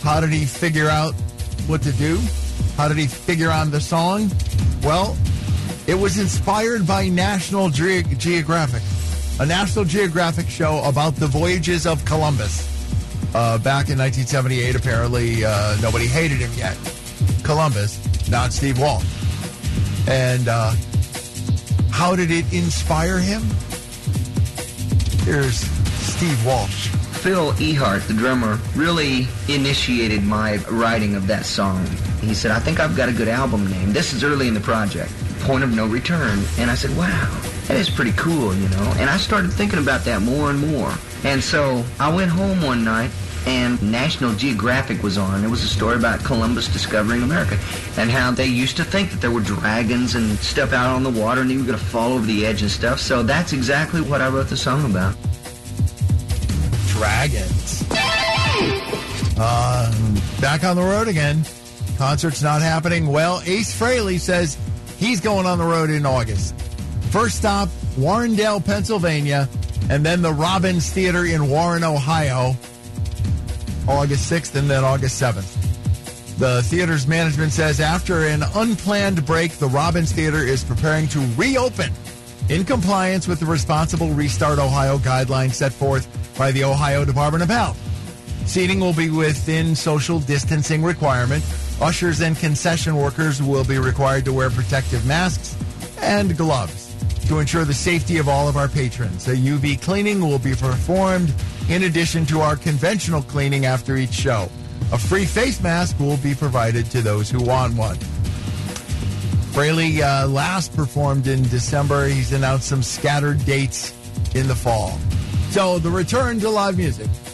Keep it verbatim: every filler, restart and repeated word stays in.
How did he figure out what to do? How did he figure on the song? Well, it was inspired by National Ge- Geographic, a National Geographic show about the voyages of Columbus. Uh, back in nineteen seventy-eight, apparently uh, nobody hated him yet. Columbus, not Steve Walsh. And uh, how did it inspire him? Here's Steve Walsh. Phil Ehart, the drummer, really initiated my writing of that song. He said, I think I've got a good album name. This is early in the project, Point of No Return. And I said, wow, that is pretty cool, you know. And I started thinking about that more and more. And so I went home one night, and National Geographic was on. It was a story about Columbus discovering America and how they used to think that there were dragons and stuff out on the water and you were going to fall over the edge and stuff. So that's exactly what I wrote the song about. Dragons. Uh, back on the road again. Concert's not happening. Well, Ace Frehley says he's going on the road in August. First stop, Warrendale, Pennsylvania, and then the Robbins Theater in Warren, Ohio, August sixth and then August seventh. The theater's management says after an unplanned break, the Robbins Theater is preparing to reopen in compliance with the Responsible Restart Ohio guidelines set forth by the Ohio Department of Health. Seating will be within social distancing requirement. Ushers and concession workers will be required to wear protective masks and gloves to ensure the safety of all of our patrons. A U V cleaning will be performed in addition to our conventional cleaning after each show. A free face mask will be provided to those who want one. Frehley uh, last performed in December. He's announced some scattered dates in the fall. So the return to live music